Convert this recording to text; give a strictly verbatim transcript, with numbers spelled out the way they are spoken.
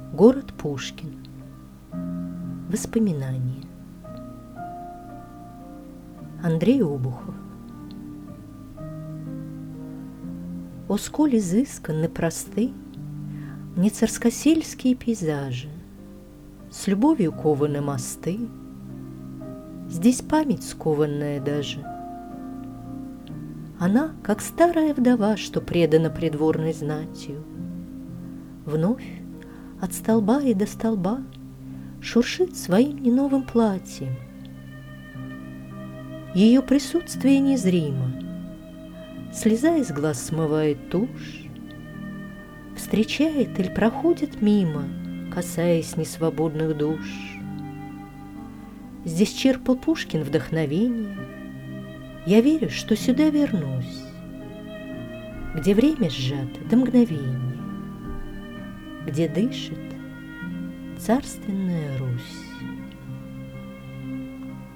Город Пушкин. Воспоминания. Андрей Обухов. О, сколь изысканны, просты мне царскосельские пейзажи, с любовью кованы мосты, здесь память скованная даже. Она, как старая вдова, что предана придворной знатью, вновь от столба и до столба шуршит своим не новым платьем. Ее присутствие незримо, слеза из глаз смывает тушь, встречает или проходит мимо, касаясь несвободных душ. Здесь черпал Пушкин вдохновение, я верю, что сюда вернусь, где время сжато до мгновения, где дышит царственная Русь.